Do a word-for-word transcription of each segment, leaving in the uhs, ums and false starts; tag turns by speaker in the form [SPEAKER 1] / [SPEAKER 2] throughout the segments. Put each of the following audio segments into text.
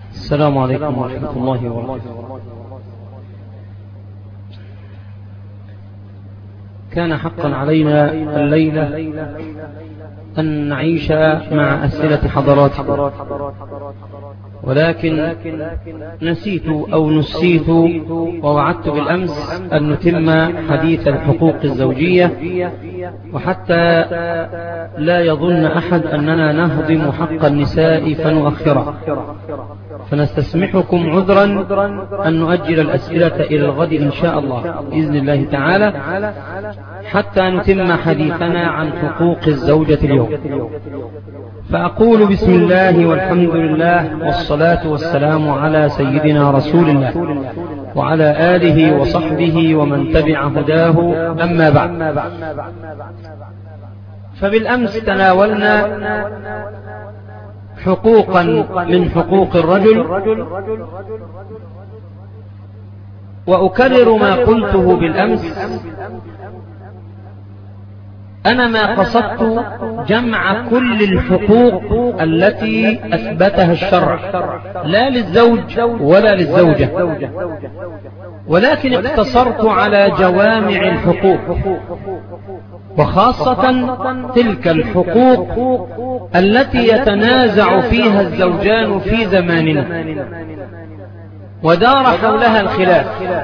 [SPEAKER 1] السلام عليكم ورحمة الله وبركاته. كان حقا علينا الليلة أن نعيش مع أسئلة حضراتكم، ولكن نسيت أو نسيت ووعدت بالأمس أن نتم حديث الحقوق الزوجية، وحتى لا يظن أحد أننا نهضم حق النساء فنؤخره، فنستسمحكم عذرا أن نؤجل الأسئلة إلى الغد إن شاء الله بإذن الله تعالى، حتى نتم حديثنا عن حقوق الزوجة اليوم. فأقول بسم الله والحمد لله والصلاة والسلام على سيدنا رسول الله وعلى آله وصحبه ومن تبع هداه، أما بعد. فبالأمس تناولنا حقوقا من حقوق الرجل، وأكرر ما قلته بالأمس. أنا ما قصدت جمع كل الحقوق التي أثبتها الشرع، لا للزوج ولا للزوجة، ولكن اقتصرت على جوامع الحقوق، وخاصة تلك الحقوق التي يتنازع فيها الزوجان في زماننا ودار حولها الخلاف.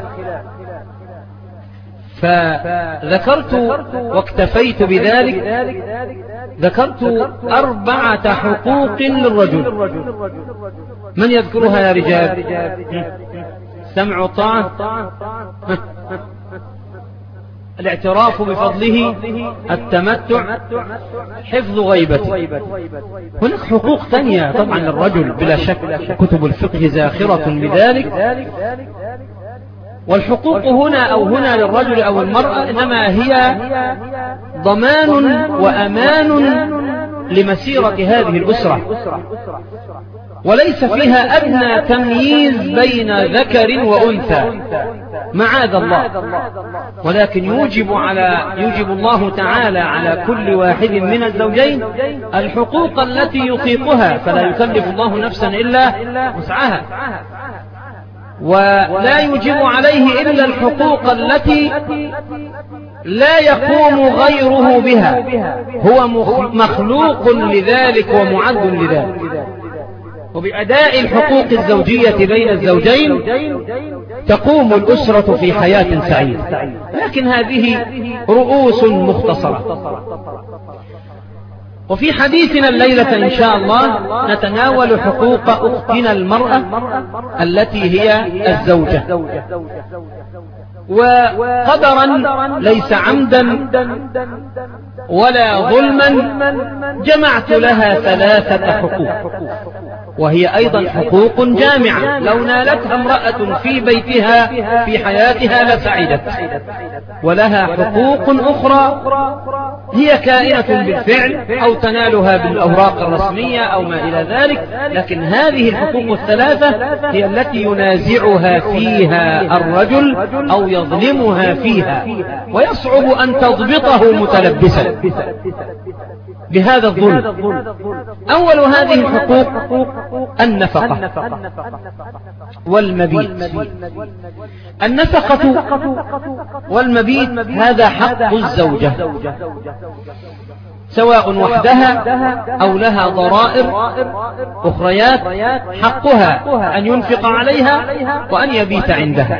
[SPEAKER 1] فذكرت واكتفيت بذلك، ذكرت أربعة حقوق للرجل. من يذكرها يا رجال؟ سمع وطاعة، الاعتراف بفضله، التمتع، حفظ غيبته. هناك حقوق ثانية طبعا للرجل بلا شك، كتب الفقه زاخرة بذلك. والحقوق هنا أو هنا للرجل أو المرأة إنما هي ضمان وأمان لمسيرة هذه الأسرة، وليس فيها أدنى تمييز بين ذكر وأنثى معاذ الله، ولكن يوجب على يوجب الله تعالى على كل واحد من الزوجين الحقوق التي يطيقها، فلا يكلف الله نفسا إلا وسعها، ولا يوجب عليه إلا الحقوق التي لا يقوم غيره بها، هو مخلوق لذلك ومعد لذلك. وبأداء الحقوق الزوجية بين الزوجين تقوم الأسرة في حياة سعيدة. لكن هذه رؤوس مختصرة، وفي حديثنا الليلة إن شاء الله نتناول حقوق أختنا المرأة التي هي الزوجة، وقدرا ليس عمدا ولا ظلما جمعت لها ثلاثة حقوق، وهي أيضا حقوق جامعة، لو نالتها امرأة في بيتها في حياتها لسعدت. ولها حقوق أخرى هي كائنة بالفعل أو تنالها بالأوراق الرسمية أو ما إلى ذلك، لكن هذه الحقوق الثلاثة هي التي ينازعها فيها الرجل أو يظلمها فيها، ويصعب أن تضبطه متلبسا بهذا الظلم. أول هذه الحقوق النفقة والمبيت. النفقة والمبيت هذا حق الزوجة، سواء وحدها أو لها ضرائر أخريات، حقها أن ينفق عليها وأن يبيت عندها،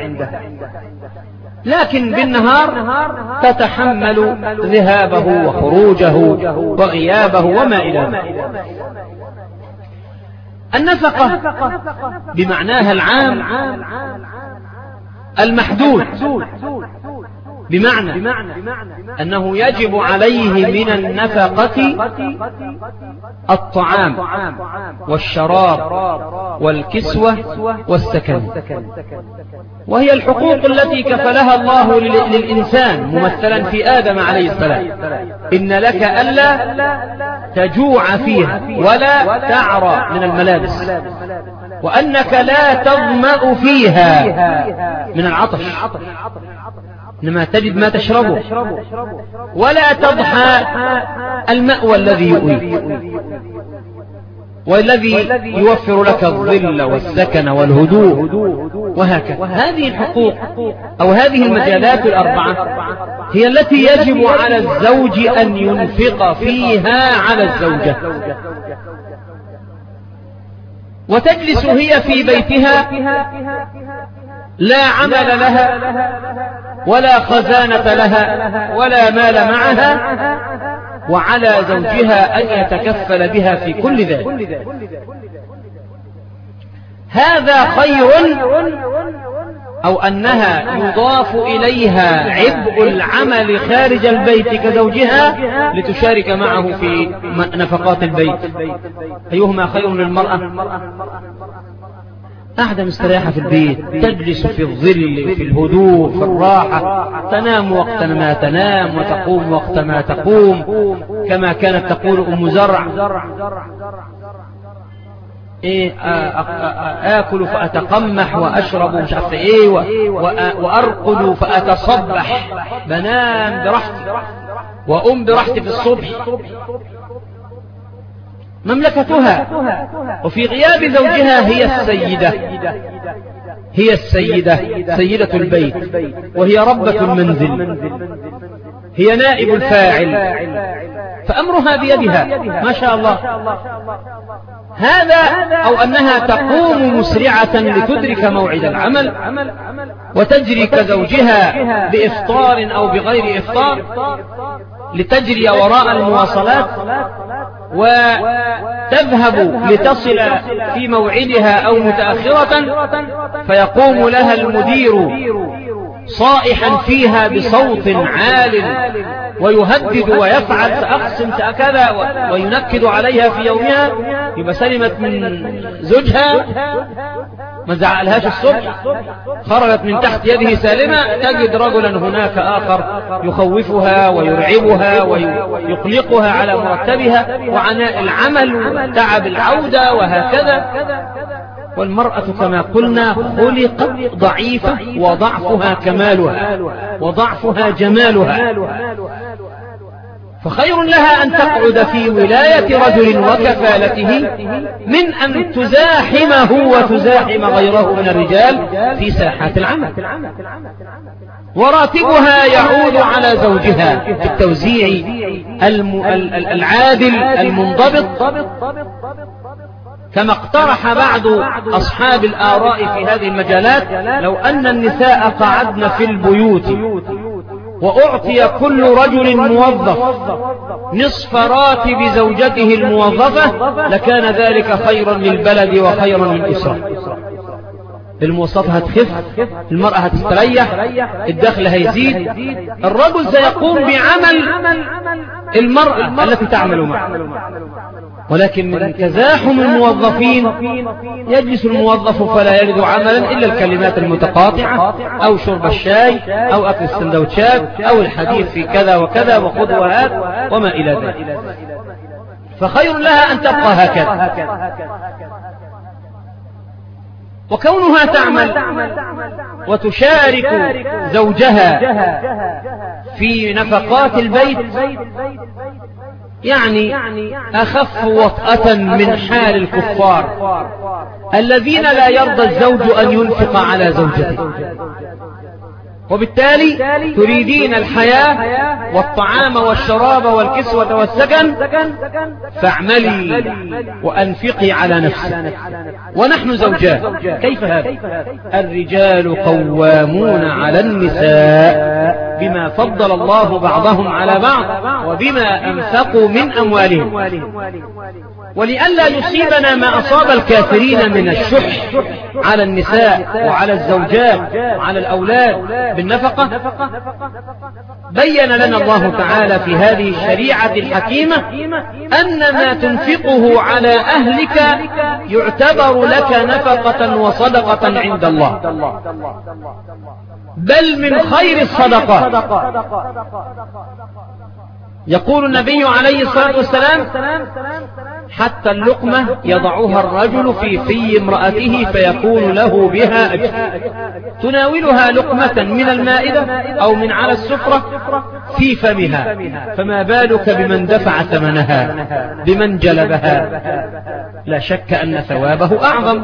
[SPEAKER 1] لكن بالنهار تتحمل ذهابه وخروجه وغيابه وما إلى ذلك. النفقة بمعناها العام المحدود، بمعنى أنه يجب عليه من النفقة الطعام والشراب والكسوة والسكن، وهي الحقوق التي كفلها الله للإنسان ممثلا في آدم عليه السلام: إن لك ألا تجوع فيها ولا تعرى من الملابس، وأنك لا تظمأ فيها من العطش، إنما تجد ما تشربه، ولا تضحى المأوى الذي يؤوي. والذي يوفر لك الظل والسكن والهدوء وهكذا. هذه الحقوق أو هذه المجالات الأربعة هي التي يجب على الزوج أن ينفق فيها على الزوجة، وتجلس هي في بيتها لا عمل لها ولا خزانة لها ولا مال معها، وعلى زوجها أن يتكفل بها في كل ذلك. هذا خير، أو أنها يضاف إليها عبء العمل خارج البيت كزوجها لتشارك معه في نفقات البيت. أيهما خير للمرأة؟ قاعدة مستريحة في البيت، تجلس في الظل في الهدوء في الراحة، تنام وقت ما تنام وتقوم وقت ما تقوم، كما كانت تقول أم زرع: إيه آكل فأتقمح وأشرب مش عارف إيه وأرقد فأتصبح، بنام براحتي وأم براحتي في الصبح. مملكتها، وفي غياب زوجها هي السيدة، هي السيدة سيدة البيت، وهي ربة المنزل، هي نائب الفاعل، فأمرها بيدها ما شاء الله. هذا أو أنها تقوم مسرعة لتدرك موعد العمل وتجري كزوجها بإفطار أو بغير إفطار، لتجري وراء المواصلات وتذهب لتصل في موعدها أو متأخرة، فيقوم لها المدير صائحا فيها بصوت عال ويهدد ويفعل سأقسم سأكذا وينكد عليها في يومها، يبقى سلمت من زوجها، ما زعلهاش الصبح، خرجت من تحت يده سالمة، تجد رجلا هناك آخر يخوفها ويرعبها ويقلقها على مرتبها وعناء العمل وتعب العودة وهكذا. والمرأة كما قلنا خلقت ضعيفة، وضعفها كمالها وضعفها جمالها، فخير لها أن تقعد في ولاية رجل وكفالته من أن تزاحمه وتزاحم غيره من الرجال في ساحات العمل. وراتبها يعود على زوجها في التوزيع العادل المنضبط، كما اقترح بعض أصحاب الآراء في هذه المجالات: لو أن النساء قعدن في البيوت وأعطي كل رجل موظف نصف راتب زوجته الموظفة لكان ذلك خيرا للبلد وخيرا للأسرة. المواصلات هتخف، المرأة هتستريح، الدخل هيزيد، الرجل سيقوم بعمل المرأة التي تعمل معه. ولكن من تزاحم الموظفين يجلس الموظف فلا يجد عملا إلا الكلمات المتقاطعة أو شرب الشاي أو أكل السندوتشات أو الحديث في كذا وكذا وخذ وهات وما إلى ذلك. فخير لها أن تبقى هكذا. وكونها تعمل وتشارك زوجها في نفقات البيت يعني أخف وطأة من حال الكفار الذين لا يرضى الزوج أن ينفق على زوجته، وبالتالي تريدين الحياة والطعام والشراب والكسوة والسكن، فاعملي وأنفقي على نفسك. ونحن زوجات، كيف هذا؟ الرجال قوامون على النساء بما فضل الله بعضهم على بعض وبما أنفقوا من أموالهم. ولئلا يصيبنا ما أصاب الكافرين من الشح على النساء وعلى الزوجات وعلى الأولاد بالنفقة، بين لنا الله تعالى في هذه الشريعة الحكيمة أن ما تنفقه على أهلك يعتبر لك نفقة وصدقة عند الله، بل من خير الصدقات. يقول النبي عليه الصلاة والسلام: حتى اللقمة يضعها الرجل في في امرأته فيكون له بها أجر. تناولها لقمة من المائدة أو من على السفرة في فمها، فما بالك بمن دفع ثمنها، بمن جلبها؟ لا شك أن ثوابه أعظم.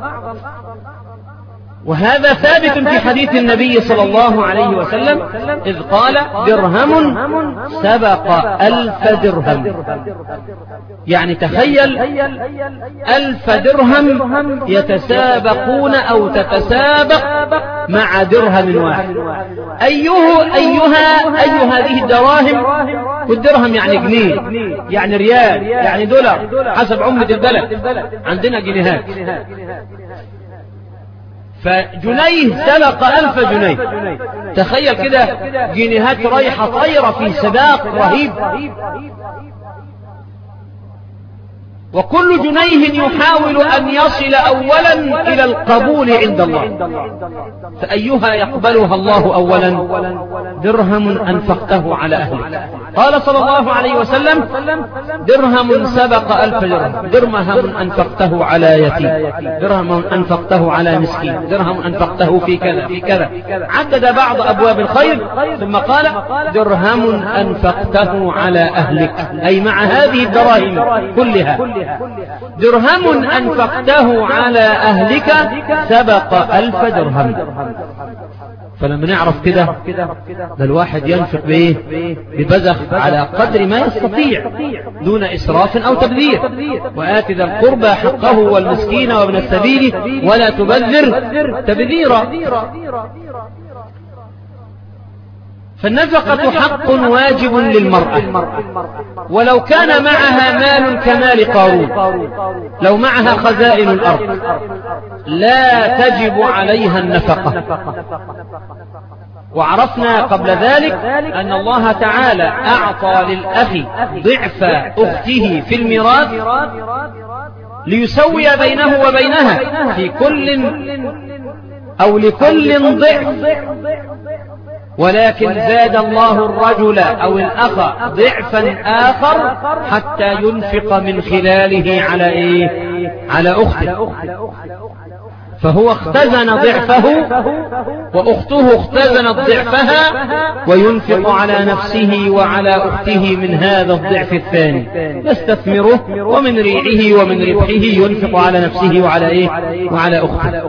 [SPEAKER 1] وهذا ثابت في حديث النبي صلى الله عليه وسلم إذ قال درهم سبق ألف درهم. يعني تخيل ألف درهم يتسابقون أو تتسابق مع درهم واحد. أيه أيها أي هذه الدراهم؟ والدرهم يعني جنيه، يعني ريال، يعني دولار، حسب عملة البلد. عندنا جنيهات، فجنيه سبق ألف جنيه. تخيل كده جنيهات رايحة طايرة في سباق رهيب، وكل جنيه يحاول أن يصل أولا إلى القبول عند الله، فأيها يقبلها الله أولا؟ درهم أنفقته على أهلك. قال صلى الله عليه وسلم درهم سبق ألف درهم. درهم أنفقته على يتيم، درهم أنفقته على مسكين، درهم أنفقته في كذا في كذا. عدد بعض أبواب الخير ثم قال درهم أنفقته على أهلك، أي مع هذه الدراهم كلها. درهم أنفقته على أهلك سبق ألف درهم. فلما نعرف كده ده الواحد ينفق بإيه؟ ببذخ على قدر ما يستطيع دون إسراف أو تبذير. وآت ذا القربى حقه والمسكين وابن السبيل ولا تبذر تبذيرا. فالنفقة حق واجب للمرأة، ولو كان معها مال كمال قارون، لو معها خزائن الأرض لا تجب عليها النفقة. وعرفنا قبل ذلك أن الله تعالى أعطى للأخ ضعف أخته في الميراث ليسوي بينه وبينها في كل أو لكل ضعف، ولكن زاد الله الرجل أو الأخ ضعفا آخر حتى ينفق من خلاله على إيه؟ على أخته. فهو اختزن ضعفه وأخته اختزنت ضعفها، وينفق على نفسه وعلى أخته من هذا الضعف الثاني، يستثمره ومن ريعه ومن ربحه ينفق على نفسه وعلى إيه؟ وعلى أخته.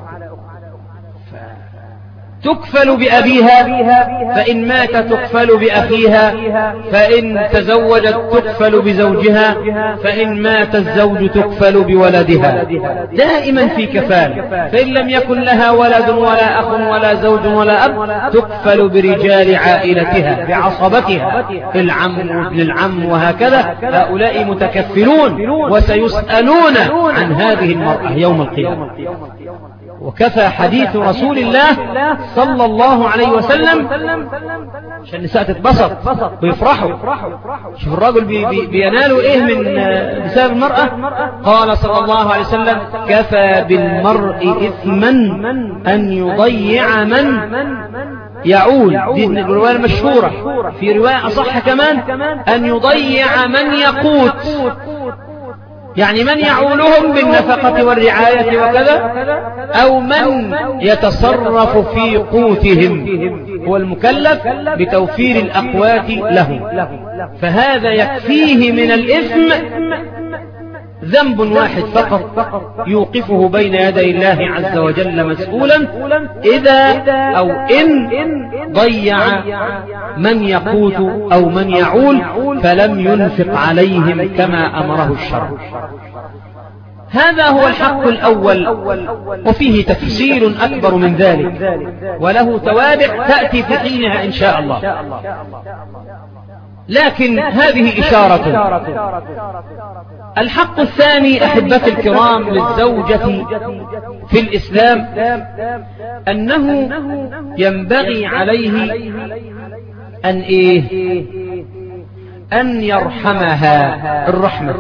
[SPEAKER 1] تكفل بأبيها فإن مات تكفل بأخيها، فإن تزوجت تكفل بزوجها، فإن مات الزوج تكفل بولدها، دائما في كفالة. فإن لم يكن لها ولد ولا أخ ولا زوج ولا أب تكفل برجال عائلتها بعصبتها، العم وابن العم وهكذا. هؤلاء متكفلون وسيسألون عن هذه المرأة يوم القيامة. وكفى حديث رسول الله صلى الله عليه وسلم عشان النساء تتبسط ويفرحوا. شوف الرجل بي بي بينالوا ايه من بسبب المرأة. قال صلى الله عليه وسلم كفى بالمرء إثما أن يضيع من يعول. دي الرواية المشهورة. في رواية أصح كمان أن يضيع من يقوت، يعني من يعولهم بالنفقة والرعاية وكذا، أو من يتصرف في قوتهم، هو المكلف بتوفير الأقوات لهم. فهذا يكفيه من الإثم ذنب واحد فقط يوقفه بين يدي الله عز وجل مسؤولا إذا أو إن ضيع من يقوت أو من يعول فلم ينفق عليهم كما أمره الشرع. هذا هو الحق الأول، وفيه تفسير أكبر من ذلك وله توابع تأتي في حينها إن شاء الله. لكن هذه إشارة. الحق الثاني أحبتي الكرام للزوجة في الإسلام أنه ينبغي عليه أن إيه؟ أن يرحمها الرحمة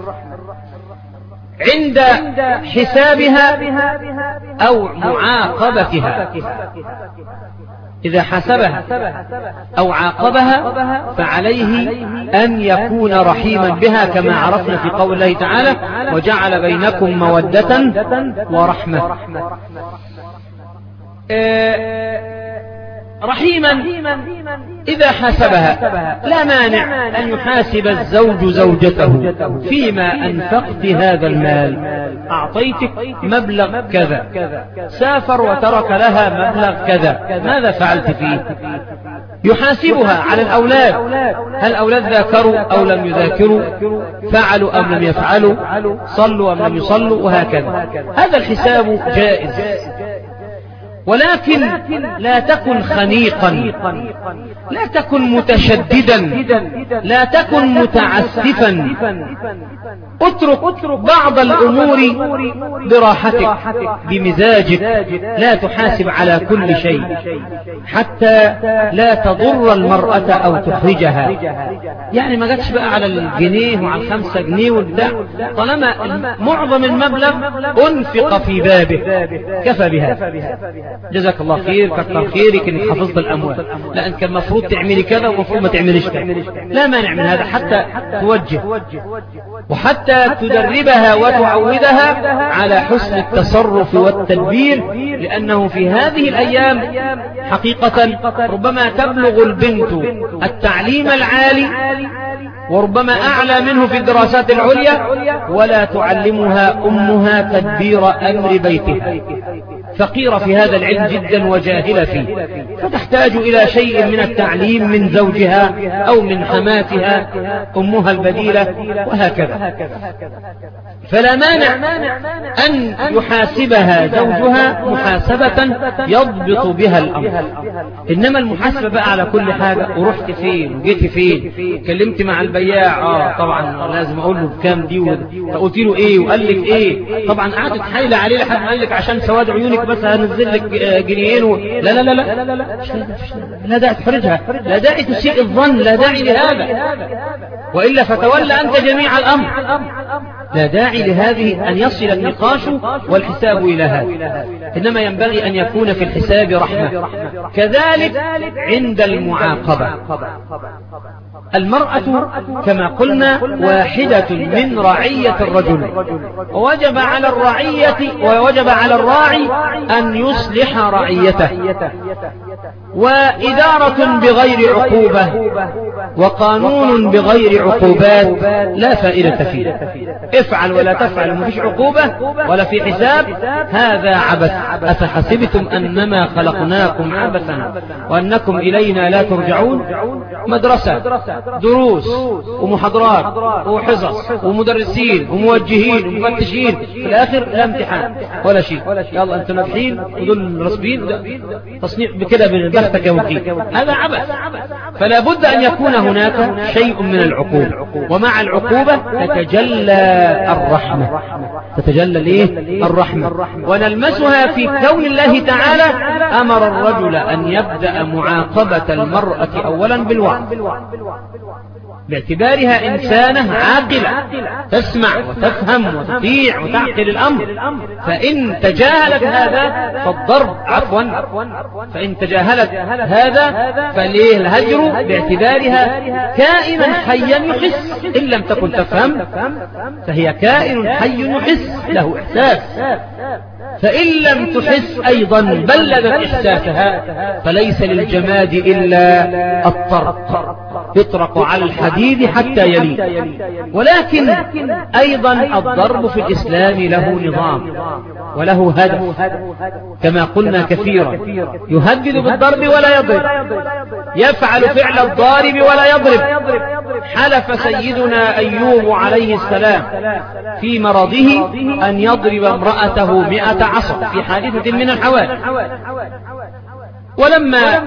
[SPEAKER 1] عند حسابها أو معاقبتها. إذا حسبها أو عاقبها فعليه أن يكون رحيما بها كما عرفنا في قول الله تعالى وجعل بينكم مودة ورحمة. رحيما إذا حاسبها لا مانع أن يحاسب الزوج زوجته فيما أنفقت هذا المال، أعطيتك مبلغ كذا، سافر وترك لها مبلغ كذا، ماذا فعلت فيه؟ يحاسبها على الأولاد، هل الأولاد ذاكروا أو لم يذاكروا، فعلوا أم لم يفعلوا، صلوا أم لم يصلوا، وهكذا. هذا الحساب جائز، ولكن لا تكن خنيقا، لا تكن متشددا، لا تكن متعسفا، اترك بعض الأمور براحتك بمزاجك، لا تحاسب على كل شيء حتى لا تضر المرأة أو تحرجها. يعني ما جاتش بقى على الجنيه وعلى الخمسة جنيه والبتاع، طالما معظم المبلغ أنفق في بابه كفى بها. جزاك الله خير، كتر خيرك انك حفظت الأموال، لا انت كان المفروض تعملي كذا ومفروض ما تعمليش كذا، لا مانع من هذا حتى توجه وحتى تدربها وتعودها على حسن التصرف والتدبير، لأنه في هذه الأيام حقيقة ربما تبلغ البنت التعليم العالي وربما أعلى منه في الدراسات العليا، ولا تعلمها أمها تدبير أمر بيتها، فقيرة في هذا العلم جدا وجاهلة فيه، فتحتاج إلى شيء من التعليم من زوجها أو من حماتها أمها البديلة، وهكذا. فلا مانع أن يحاسبها زوجها محاسبة يضبط بها الأمر، إنما المحاسبة بقى على كل حاجة، ورحت فين وجيت فين، كلمت مع البياع، آه طبعا لازم أقول له بكام دي، وقلت له إيه وقال لك إيه، طبعا قعدت حايلة عليه لحد ما قال لك عشان سواد عيونك بس هنزل لك جنيهين و... لا لا لا لا لا لا لا داعي تحرجها، لا داعي تسيء الظن، لا داعي لهذا، وإلا فتولى أنت جميع الأمر، لا داعي لهذه أن يصل النقاش والحساب إلى هذا، إنما ينبغي أن يكون في الحساب رحمة. كذلك عند المعاقبة، المرأة كما قلنا واحدة من رعية الرجل، ووجب على الرعية ووجب على الراعي أن يصلح رعيته، وإدارة بغير عقوبة وقانون بغير عقوبات لا فائدة فيه، افعل ولا تفعل مفيش عقوبة ولا في حساب، هذا عبث. أفحسبتم أنما خلقناكم عبثا وأنكم إلينا لا ترجعون، مدرسة دروس ومحاضرات وحصص ومدرسين وموجهين ومفتشين، في الآخر لا امتحان ولا شيء، يلا أنتم ناجحين ودول رسبين، تصنيع بكده بختك يا وكيل، هذا عبث. فلا بد أن يكون هناك شيء من العقوبة، ومع العقوبة تتجلى الرحمة، تتجلى ليه الرحمة، ونلمسها في كون الله تعالى أمر الرجل أن يبدأ معاقبة المرأة أولا بالوعظ، باعتبارها إنسانة عاقلة تسمع وتفهم وتطيع وتعقل الأمر، فإن تجاهلت هذا فالضرب عفوا فإن تجاهلت هذا فليه الهجر، باعتبارها كائنا حيا يحس، إن لم تكن تفهم فهي كائن حي يحس له إحساس، فإن لم تحس أيضا بلغت إحساسها، فليس للجماد إلا الطرق، يطرق على الحديد حتى يلين. ولكن أيضا الضرب في الإسلام له نظام وله هدف، كما قلنا كثيرا، يهدد بالضرب ولا يضرب، يفعل فعل الضارب ولا يضرب. حلف سيدنا أيوب عليه السلام في مرضه أن يضرب امرأته مئة عصا في حادثة من الحوادث، ولما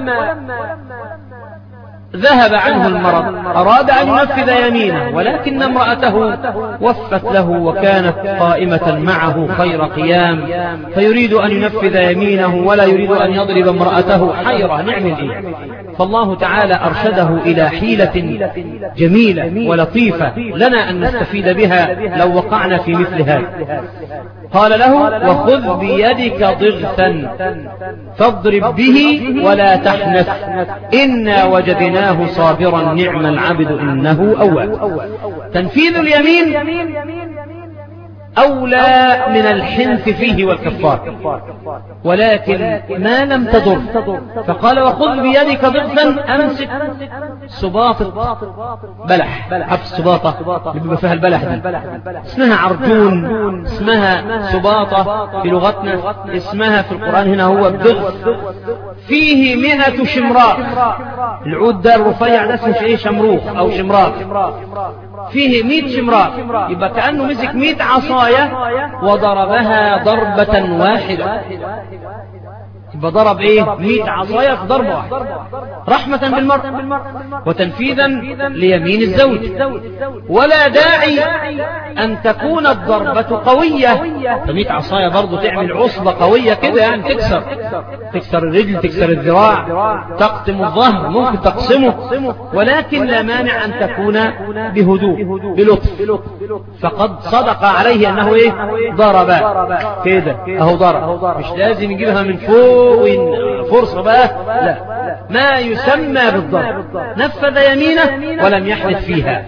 [SPEAKER 1] ذهب عنه المرض أراد أن ينفذ يمينه، ولكن امرأته وفت له وكانت قائمة معه خير قيام، فيريد أن ينفذ يمينه ولا يريد أن يضرب امرأته، حيرة نعمل إيه؟ فالله تعالى أرشده إلى حيلة جميلة ولطيفة لنا أن نستفيد بها لو وقعنا في مثل هذا. قال له: وخذ بيدك ضغثا فاضرب به ولا تحنث إنا وجدناه صابرا نعم العبد إنه أواب. تنفيذ اليمين أولى من الحنث فيه والكفار، ولكن ما لم تضر. فقال وخذ بيدك ضغثا، أمسك سباطة بلح، عارف السباطة اللي بيبقى فيها البلح دي اسمها عرجون، اسمها سباطة في لغتنا، اسمها في القرآن هنا هو الضغث. فيه مئة شمراء، العود ده الرفيع ده اسمه ايه؟ شمروخ أو شمراء. فيه مئة شمراء، يبقى كأنه مسك مئة عصاية وضربها ضربة واحدة. يبقى ضرب ايه؟ مئة عصاية في ضربة واحدة، رحمة بالمرء وتنفيذا ليمين الزوج. ولا داعي أن تكون الضربة قوية، فمئة عصاية برضو تعمل عصبة قوية كده، يعني تكسر تكسر الرجل، تكسر الذراع، تقطم الظهر، ممكن تقسمه، ولكن لا مانع أن تكون بهدوء بلطف. فقد صدق عليه أنه ايه؟ ضرب كده اهو، ضرب، مش لازم يجيبها من فوق فرصة بقى، لا، ما يسمى بالضرب، نفذ يمينه ولم يحدث فيها.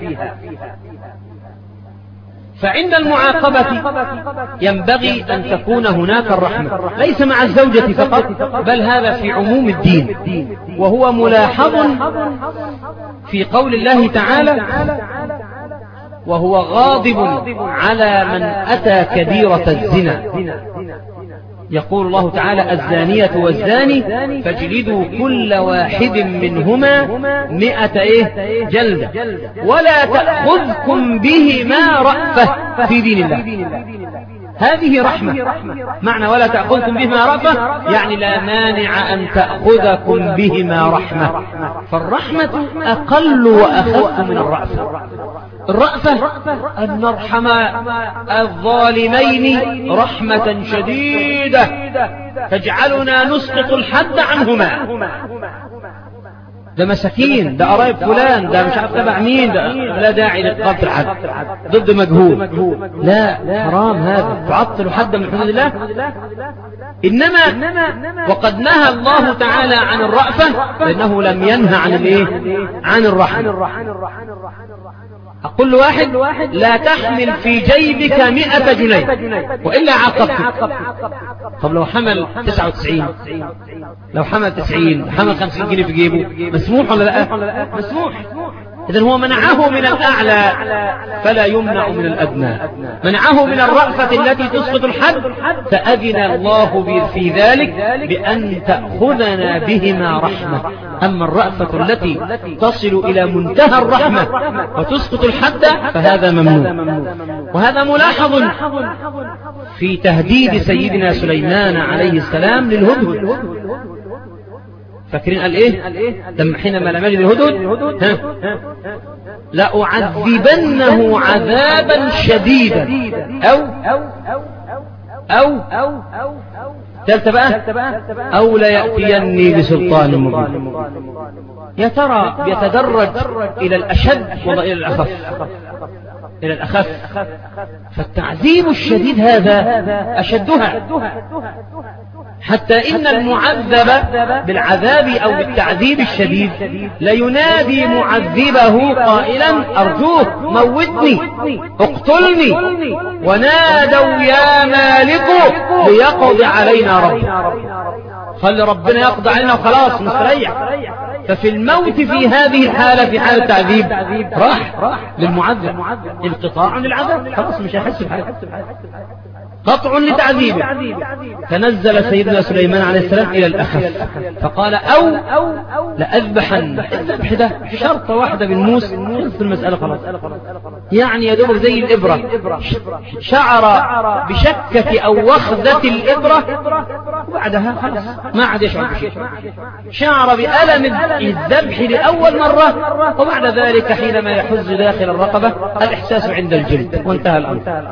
[SPEAKER 1] فعند المعاقبة ينبغي أن تكون هناك الرحمة، ليس مع الزوجة فقط، بل هذا في عموم الدين. وهو ملاحظ في قول الله تعالى وهو غاضب على من أتى كبيرة الزنا. يقول الله تعالى الزانية والزاني فاجلدوا كل واحد منهما مئة إيه؟ جلدة ولا تأخذكم بهما رأفة في دين الله. هذه رحمة، معنى ولا تأخذكم بهما رأفة يعني لا مانع أن تأخذكم بهما رحمة. فالرحمة أقل وأخف من الرأفة. الرأفة أن نرحم الظالمين رحمة شديدة تجعلنا نسقط الحد عنهما. ده مساكين، ده قرايب فلان، ده مش عارف تبع مين، ده لا داعي لإسقاط الحد ضد مجهول، لا، حرام هذا، تعطل حدا من حدود الله. إنما وقد نهى الله تعالى عن الرأفة لأنه لم ينهى عن الإيه؟ عن الرحمة. أقول لواحد لا تحمل في جيبك مئة جنيه وإلا عاقبتك. طب لو حمل تسعة وتسعين، لو حمل تسعين، حمل خمسين جنيه في جيبه، مسموح ولا لا؟ مسموح. إذن هو منعه من الأعلى فلا يمنع من الأدنى، منعه من الرأفة التي تسقط الحد، فأذن الله في ذلك بأن تأخذنا بهما رحمة. أما الرأفة التي تصل إلى منتهى الرحمة وتسقط الحد فهذا ممنوع. وهذا ملاحظ في تهديد سيدنا سليمان عليه السلام للهدهد. فاكرين قال ايه لما حينما لم يجد الهدهد؟ لأعذبنه عذابا شديدا أو أو أو ثالثة بقى أو ليأتيني بسلطان مبين. يا ترى يتدرج إلى الأشد ولا إلى الأخف؟ إلى الأخف. فالتعذيب الشديد هذا أشدها، حتى إن المعذب بالعذاب أو بالتعذيب الشديد لينادي معذبه قائلا أرجوك موتني اقتلني، ونادوا يا مالك ليقضي علينا ربك. خلي ربنا يقضي علينا وخلاص نستريح. ففي الموت في هذه الحالة، في حالة التعذيب، راح للمعذب، انقطاع للعذاب، خلاص مش هيحس بحاجة، قطع لتعذيبه. تنزل سيدنا سليمان عليه السلام إلى الأخف فقال أو لأذبحن. الذبح ده شرطة واحدة بالموس في المسألة خلاص، يعني يدوب زي الإبرة، شعر بشكة أو وخذة الإبرة وبعدها خلاص ما عاد يشعر بشيء. شعر بألم الذبح لأول مرة، وبعد ذلك حينما يحز داخل الرقبة الإحساس عند الجلد وانتهى الأمر.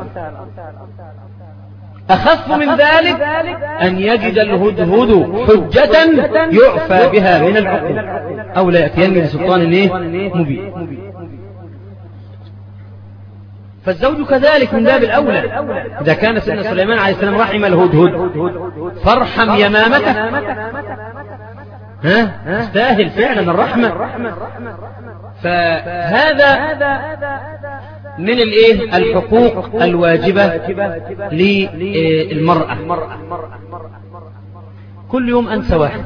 [SPEAKER 1] أخف من ذلك أن يجد الهدهد حجة يعفى بها من العقوبة أو لا يأتين بسلطان مبين. فالزوج كذلك من باب الأولى. إذا كان سيدنا سليمان عليه السلام رحم الهدهد فارحم يمامته، ها استاهل فعلا الرحمة. فهذا من الايه الحقوق الواجبة للمرأة. كل يوم أنسى واحد.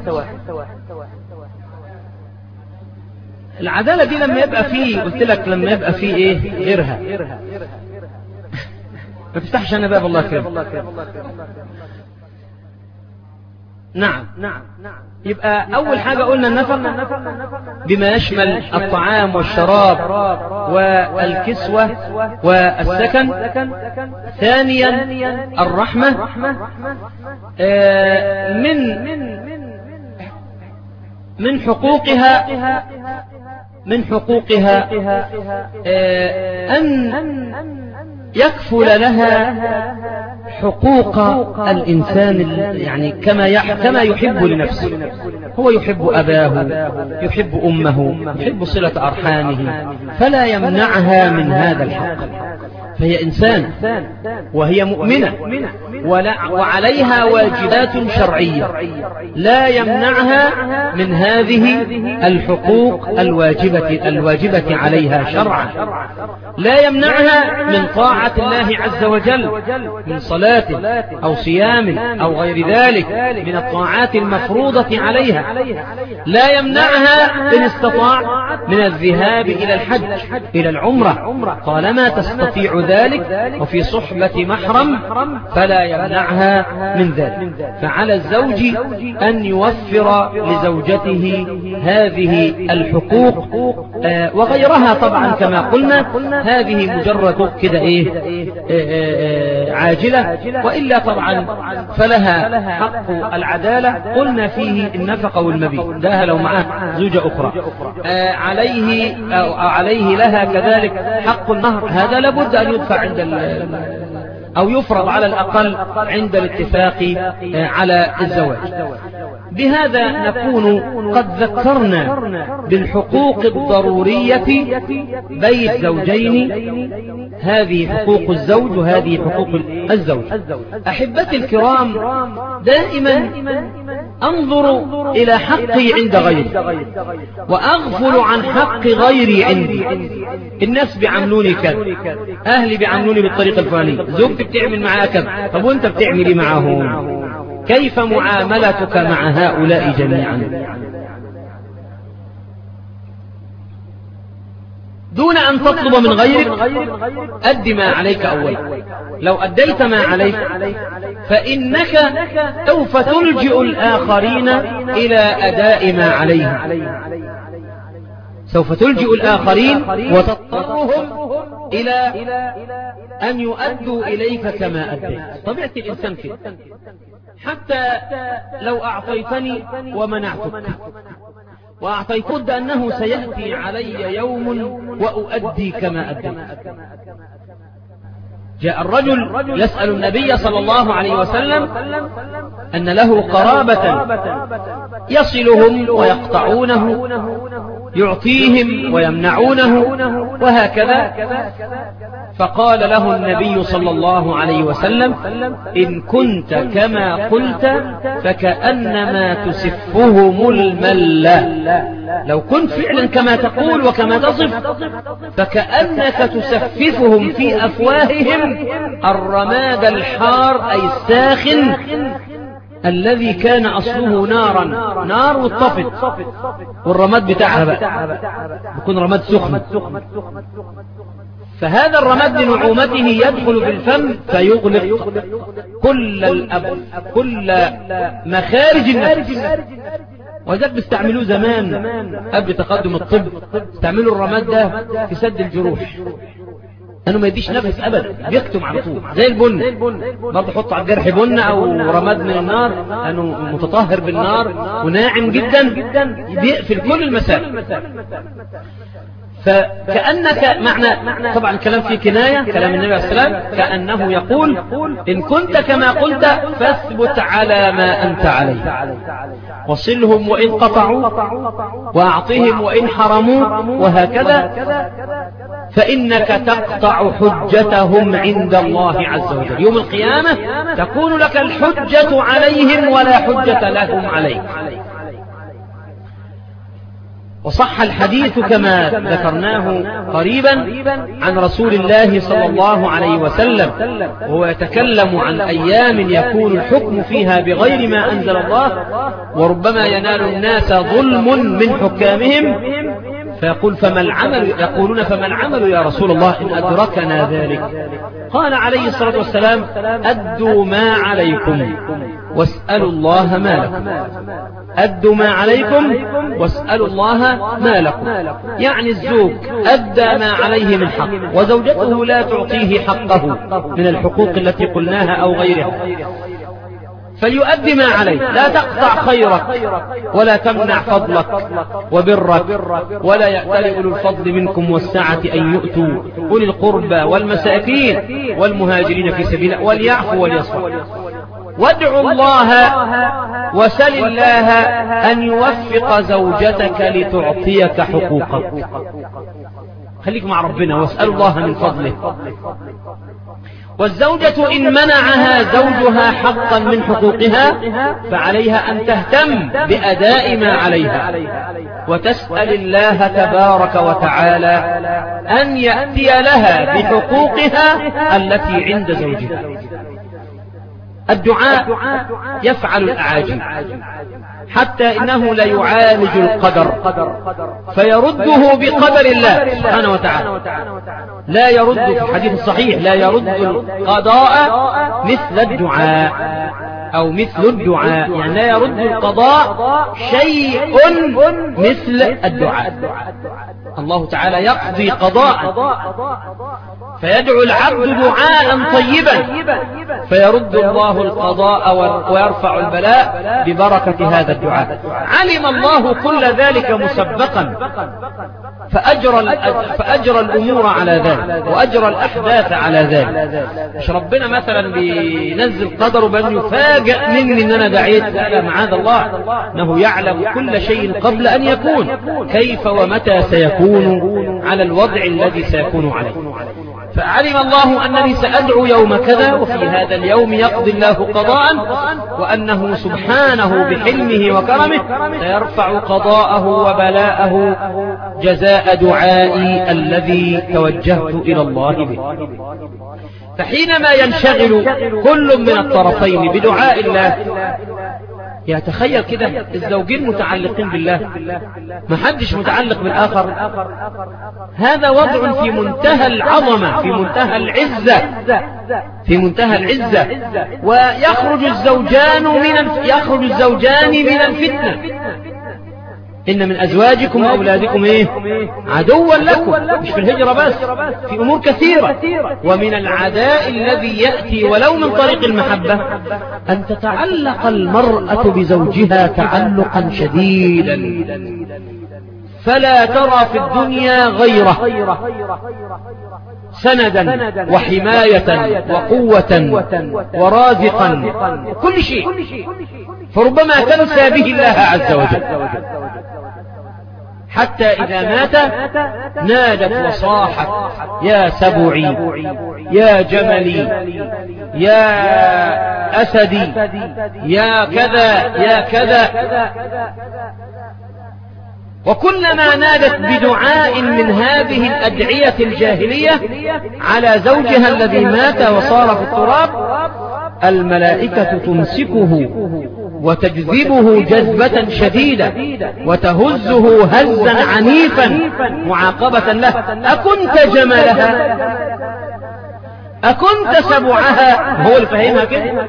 [SPEAKER 1] العدالة دي لما يبقى فيه، قلت لك لما يبقى فيه ايه غيرها، ما تفتحش انا باب الله كريم. نعم. يبقى أول حاجة قلنا النفقة بما يشمل الطعام والشراب والكسوة والسكن. ثانيا الرحمة، من من حقوقها من حقوقها أن يكفل لها حقوق الإنسان يعني كما كما يحب لنفسه. هو يحب أباه، يحب أمه، يحب صلة أرحامه، فلا يمنعها من هذا الحق. فهي إنسان وهي مؤمنة وعليها واجبات شرعية لا يمنعها من هذه الحقوق الواجبة الواجبة عليها شرعا. لا يمنعها من طاعة الله عز وجل، من صلاة أو صيام أو غير ذلك من الطاعات المفروضة عليها. لا يمنعها إن استطاع من الذهاب إلى الحج إلى العمرة طالما تستطيع ذلك وفي صحبة محرم، فلا يمنعها من ذلك. فعلى الزوج أن يوفر لزوجته هذه الحقوق وغيرها طبعا كما قلنا. هذه مجرد كده إيه عاجلة، وإلا طبعا فلها حق العدالة. قلنا فيه النفقة والمبيت، ده لو معاه زوجة أخرى عليه أو عليه لها كذلك حق النهر. هذا لابد أن يدفع عند أو يفرض على الأقل عند الاتفاق على الزواج. بهذا نكون قد ذكرنا بالحقوق الضرورية بين زوجين. هذه حقوق الزوج وهذه حقوق الزوج. أحبتي الكرام، دائما أنظر إلى حقي عند غيري وأغفل عن حق غيري عندي. الناس بيعاملوني كذا، أهلي بيعاملوني بالطريقة الفلانية، زوجتي بتعمل معاها كذا، طب وانت بتعمل ايه معهم؟ كيف معاملتك مع هؤلاء جميعا؟ دون أن تطلب من غيرك أد ما عليك أولا. لو أديت ما عليك فإنك سوف تلجئ الآخرين إلى أداء ما عليهم، سوف تلجئ الآخرين وتضطرهم إلى أن يؤدوا إليك كما أديت. طبيعة الإنسان كده. حتى لو أعطيتني ومنعتك وأعطيت أنه سيأتي علي يوم وأؤدي كما أديت. جاء الرجل يسأل النبي صلى الله عليه وسلم أن له قرابة يصلهم ويقطعونه، يعطيهم ويمنعونه وهكذا. فقال له النبي صلى الله عليه وسلم: إن كنت كما قلت فكأنما تسفهم الملة. لو كنت فعلا كما تقول وكما تصف فكأنك تسففهم في أفواههم الرماد الحار أي الساخن الذي كان أصله نارا، نار والطفت والرماد بتاعها بقى بيكون رماد سخن. فهذا الرماد لنعومته يدخل في الفم فيغلق كل الأب كل مخارج النفس. وذلك بيستعملوه زمان قبل تقدم الطب، استعملوا الرماد ده في سد الجروح انه ما يديش نفس ابدا، بيكتم على طول زي البن. برضه حط على الجرح بن او رماد من النار لانه متطهر بالنار وناعم جدا، بيقفل كل المسام. فكأنك معنى طبعا الكلام فيه كناية، كلام النبي عليه السلام كأنه يقول: إن كنت كما قلت فاثبت على ما أنت عليه، وصلهم وإن قطعوا وأعطهم وإن حرموا، وهكذا، فإنك تقطع حجتهم عند الله عز وجل. يوم القيامة تكون لك الحجة عليهم ولا حجة لهم عليك. وصح الحديث كما ذكرناه قريبا عن رسول الله صلى الله عليه وسلم وهو يتكلم عن أيام يكون الحكم فيها بغير ما أنزل الله وربما ينال الناس ظلم من حكامهم فيقول فما العمل يقولون فما العمل يا رسول الله إن أدركنا ذلك قال عليه الصلاة والسلام أدوا ما عليكم واسألوا الله ما لكم أدوا ما عليكم واسألوا الله ما لكم يعني الزوج أدى ما عليه من حق وزوجته لا تعطيه حقه من الحقوق التي قلناها أو غيرها فليؤدي ما عليه لا تقطع خيرك ولا تمنع فضلك وبرك ولا يأتل أولو الفضل منكم والسعة أن يؤتوا أولي القربى والمساكين والمهاجرين في سبيل الله وليعفوا وليصفحوا وادعوا الله وسل الله أن يوفق زوجتك لتعطيك حقوقك. خليك مع ربنا واسأل الله من فضله. والزوجة إن منعها زوجها حقا من حقوقها فعليها أن تهتم بأداء ما عليها وتسأل الله تبارك وتعالى أن يأتي لها بحقوقها التي عند زوجها. الدعاء يفعل الأعاجيب حتى إنه لا يعالج القدر فيرده بقدر الله سبحانه وتعالى. لا يرد في الحديث الصحيح لا يرد القضاء مثل الدعاء أو مثل الدعاء يعني لا يرد القضاء شيء مثل الدعاء. الله تعالى يقضي قضاء فيدعو العبد دعاء طيبا فيرد الله القضاء ويرفع البلاء ببركة هذا الدعاء. علم الله كل ذلك مسبقا فأجرى, فأجرى الأمور على ذلك وأجرى الأحداث على ذلك. مش ربنا مثلا بينزل قدره بأن يفاجأ مني أن أنا دعيت لا معاذ الله أنه يعلم كل شيء قبل أن يكون كيف ومتى سيكون على الوضع الذي سيكون عليه. فعلم الله أنني سأدعو يوم كذا وفي هذا اليوم يقضي الله قضاء وأنه سبحانه بحلمه وكرمه سيرفع قضاءه وبلاءه جزاء دعائي الذي توجهت إلى الله به. فحينما ينشغل كل من الطرفين بدعاء الله يتخيل كده الزوجين متعلقين بالله ما حدش متعلق بالآخر هذا وضع في منتهى العظمة في منتهى العزة في منتهى العزة ويخرج الزوجان من يخرج الزوجان من الفتنة. إن من أزواجكم وأولادكم إيه؟ عدوا لكم مش في الهجرة بس في أمور كثيرة. ومن العداء الذي يأتي ولو من طريق المحبة أن تتعلق المرأة بزوجها تعلقا شديدا فلا ترى في الدنيا غيره سندا وحماية وقوة ورازقا كل شيء فربما تنسى به الله عز وجل حتى إذا مات نادت وصاحت يا سبعي يا جملي يا أسدي يا كذا يا كذا. وكلما نادت بدعاء من هذه الأدعية الجاهلية على زوجها الذي مات وصار في التراب الملائكة تمسكه وتجذبه جذبة شديدة وتهزه هزا عنيفا معاقبة له. أكنت جملها أكنت سبعها هو اللي فهمها كده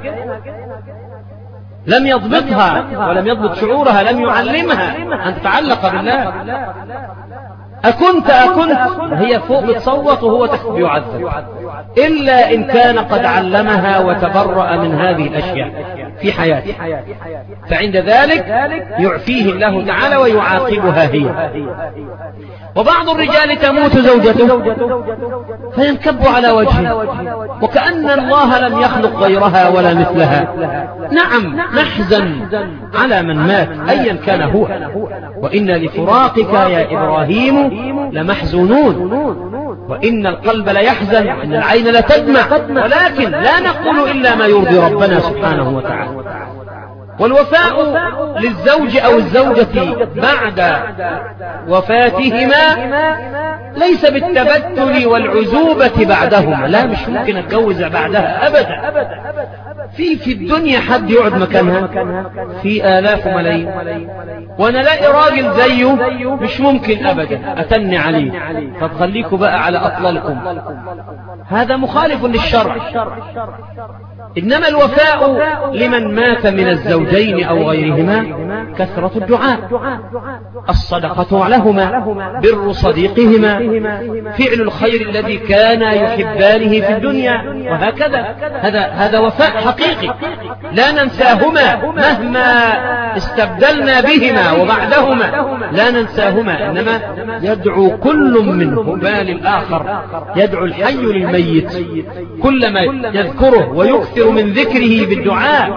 [SPEAKER 1] لم يضبطها ولم يضبط شعورها لم يعلمها أن تتعلق بالله. أكنت أكنت هي فوق بتصوت وهو تحت يعذب إلا إن كان قد علمها وتبرأ من هذه الأشياء في حياته فعند ذلك يعفيه الله تعالى ويعاقبها هي. وبعض الرجال تموت زوجته فينكب على وجهه وكأن الله لم يخلق غيرها ولا مثلها. نعم نحزن على من مات أيا كان هو وإن لفراقك يا إبراهيم لمحزونون وإن القلب ليحزن وإن العين لتدمع ولكن لا نقول إلا ما يرضي ربنا سبحانه وتعالى. والوفاء للزوج أو الزوجة بعد وفاتهما ليس بالتبتل والعزوبة بعدهما، لا مش ممكن أتجوز بعدها أبدا. في في الدنيا حد يقعد مكانها؟ في آلاف ملايين، وانا الاقي راجل زيه مش ممكن ابدا، اتني عليه. طب خليكوا بقى على اطلالكم، هذا مخالف للشرع. إنما الوفاء لمن مات من الزوجين أو غيرهما كثرة الدعاء، الصدقة لهما، بر صديقهما، فعل الخير الذي كانا يحبانه في الدنيا، وهكذا. هذا هذا وفاء حقيقي لا ننساهما مهما استبدلنا بهما وبعدهما، لا ننساهما، إنما يدعو كل منهما للآخر، يدعو الحي للميت كلما يذكره ويكثر من ذكره بالدعاء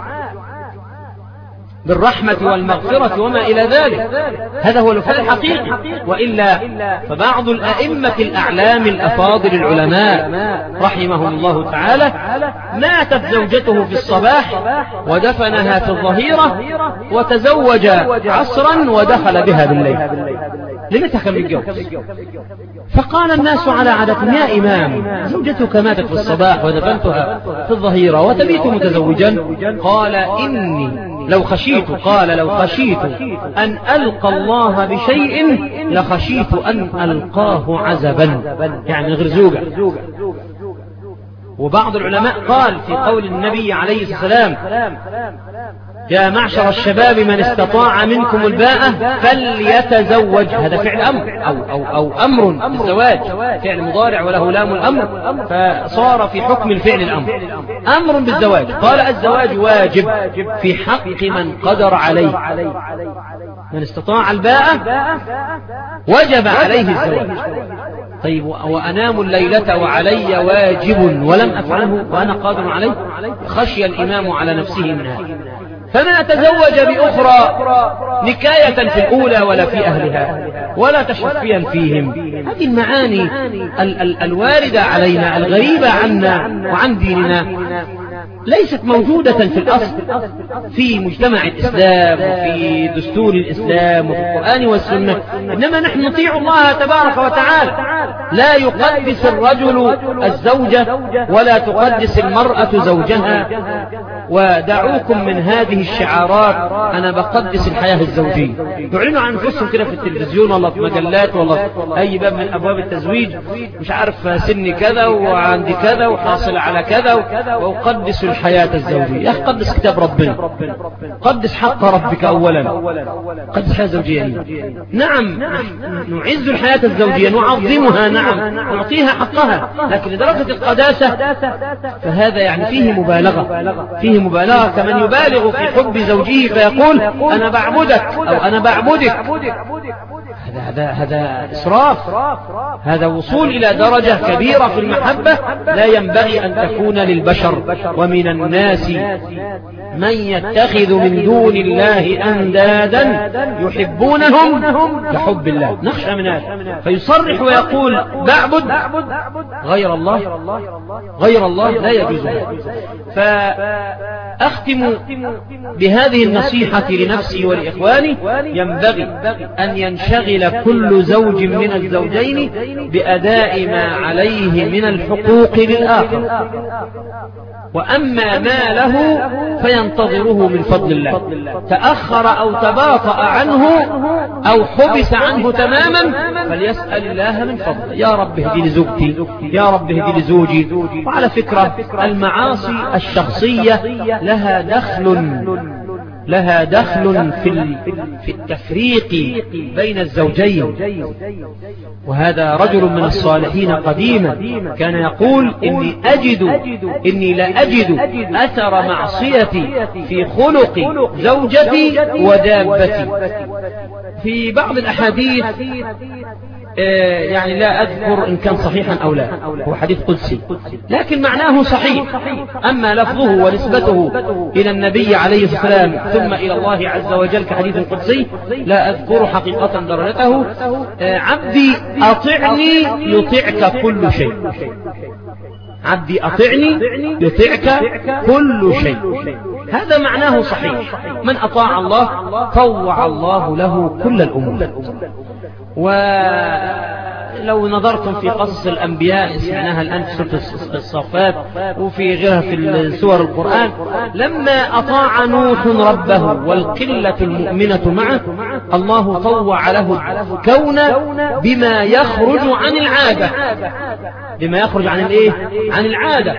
[SPEAKER 1] بالرحمة والمغفرة وما إلى ذلك. هذا هو الوفاء الحقيقي. وإلا فبعض الأئمة الأعلام الأفاضل العلماء رحمهم الله تعالى ماتت زوجته في الصباح ودفنها في الظهيرة وتزوج عصرا ودخل بها بالليل. لمتى كان يتجوز؟ فقال الناس على عادة: يا إمام، زوجتك ماتت في الصباح ودفنتها في الظهيرة وتبيت متزوجا. قال: إني لو خشيت قال لو خشيت أن ألقى الله بشيء لخشيت أن ألقاه عزبا، يعني غير زوجة. وبعض العلماء قال في قول النبي عليه السلام: يا معشر الشباب من استطاع منكم الباءة فليتزوج. هذا فعل أمر أو, أو, أو أمر بالزواج، فعل مضارع وله لام الأمر، فصار في حكم الفعل الأمر، أمر بالزواج. قال: الزواج واجب في حق من قدر عليه، من استطاع الباءة وجب عليه الزواج. طيب وأنام الليلة وعلي واجب ولم أفعله وأنا قادر عليه؟ خشي الإمام على نفسه من هذا، فما تزوج بأخرى نكاية في الأولى ولا في أهلها ولا تشفيا فيهم. هذه المعاني ال ال الواردة علينا الغريبة عنا وعن ديننا ليست موجودة في الأصل في مجتمع الإسلام وفي دستور الإسلام وفي القرآن والسنة. إنما نحن نطيع الله تبارك وتعالى، لا يقدس الرجل الزوجة ولا تقدس المرأة زوجها. ودعوكم من هذه الشعارات: أنا بقدس الحياة الزوجية. يعلنوا عن أنفسهم كده في التلفزيون ولا في مجلات ولا في أي باب من أبواب التزويج، مش عارف سني كذا وعندي كذا وحاصل على كذا، وأقدس الحياة الزوجية. يا أخي قدس كتاب ربنا، قدس حق ربك أولا، قدس الحياة الزوجية. نعم نعز الحياة الزوجية، نعظمها، نعم نعطيها حقها، لكن لدرجة القداسة فهذا يعني فيه مبالغة، فيه مبالغة كمن يبالغ في حب زوجه فيقول: أنا بعبدك أو أنا بعبدك. هذا هذا هذا إسراف، هذا وصول إلى درجة كبيرة في المحبة لا ينبغي أن تكون للبشر. ومن الناس من يتخذ من دون الله أندادا يحبونهم كحب الله. نخشى من هذا، فيصرح ويقول: بعبد غير الله، غير الله لا يجوز. فأختم بهذه النصيحة لنفسي ولإخواني: ينبغي أن ينشغل كل زوج من الزوجين بأداء ما عليه من الحقوق للآخر، وأما ما له فينتظره من فضل الله. تأخر أو تباطأ عنه أو حبس عنه تماما فليسأل الله من فضله: يا رب اهدي لزوجتي، يا رب اهدي لزوجي. وعلى فكرة المعاصي الشخصية لها دخل لها دخل في في التفريق بين الزوجين. وهذا رجل من الصالحين قديما كان يقول: إني أجد إني لا أجد أثر معصيتي في خلق زوجتي ودابتي. في بعض الأحاديث يعني لا أذكر إن كان صحيحا أو لا، هو حديث قدسي لكن معناه صحيح، أما لفظه ونسبته إلى النبي عليه السلام ثم إلى الله عز وجل كحديث قدسي لا أذكر حقيقة درجته. عبدي أطعني يطيعك كل شيء. عبدي أطعني يطيعك كل شيء. هذا معناه صحيح. من أطاع الله طوع الله له كل الأمور. ولو نظرتم في قصص الأنبياء سمعناها الآن في سورة الصافات وفي غيرها في سور القرآن، لما أطاع نوح ربه والقلة المؤمنة معه الله طوع له الكون بما يخرج عن العادة، بما يخرج عن الايه؟ عن العادة.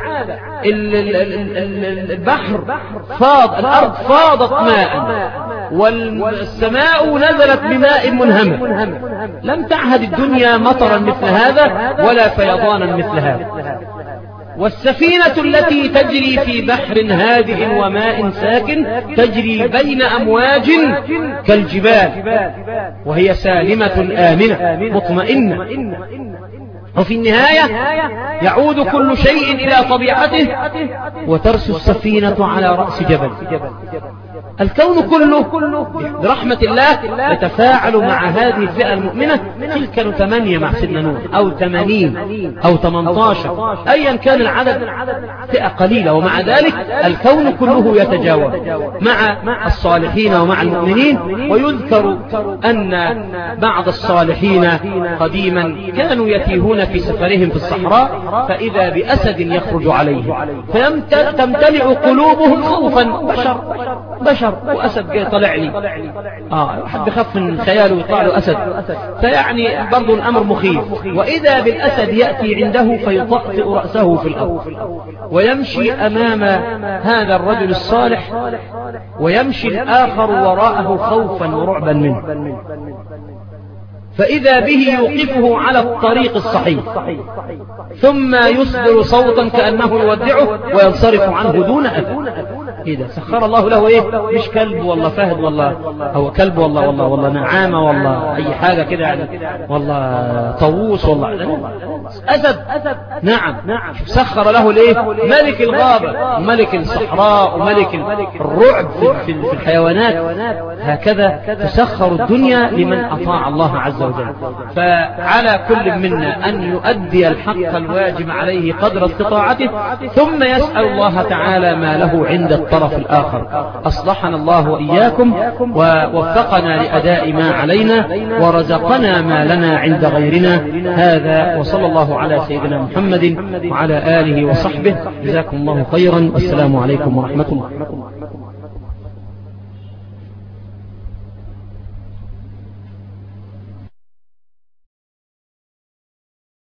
[SPEAKER 1] البحر فاض، الأرض فاضت ماء، والسماء نزلت بماء منهمر. لم تعهد الدنيا مطرا مثل هذا ولا فيضانا مثل هذا. والسفينة التي تجري في بحر هادئ وماء ساكن تجري بين أمواج كالجبال وهي سالمة آمنة مطمئنة. وفي النهاية يعود كل شيء إلى طبيعته وترسو السفينة على رأس جبل. الكون كله برحمة الله يتفاعل مع هذه الفئة المؤمنة. تلك كانوا ثمانية مع سيدنا نوح أو ثمانين أو ثمانتاشر أيا كان العدد، فئة قليلة، ومع ذلك الكون كله يتجاوب مع الصالحين ومع المؤمنين. ويذكر أن بعض الصالحين قديما كانوا يتيهون في سفرهم في الصحراء فإذا بأسد يخرج عليهم فتمتلئ قلوبهم خوفا. بشر بشر وأسد جاي طلع لي، آه حد خف من خياله يطلع له أسد، فيعني برضو الأمر مخيف. وإذا بالأسد يأتي عنده فيطأطئ رأسه في الأرض ويمشي أمام هذا الرجل الصالح ويمشي الآخر وراءه خوفا ورعبا منه، فإذا به يوقفه على الطريق الصحيح ثم يصدر صوتا كأنه يودعه وينصرف عنه دون أذى. إذا سخر الله له إيه؟ مش كلب والله فهد والله هو كلب والله والله والله نعامة والله أي حاجة كده يعني والله طاووس والله أسد. نعم سخر له الإيه؟ ملك الغابة وملك الصحراء وملك الرعب في الحيوانات. هكذا تسخر الدنيا لمن أطاع الله عز وجل. فعلى كل منا أن يؤدي الحق الواجب عليه قدر استطاعته ثم يسأل الله تعالى ما له عند الطرف الآخر. أصلحنا الله وإياكم ووفقنا لأداء ما علينا ورزقنا ما لنا عند غيرنا. هذا وصلى الله على سيدنا محمد وعلى آله وصحبه. جزاكم الله خيرا والسلام عليكم ورحمة الله.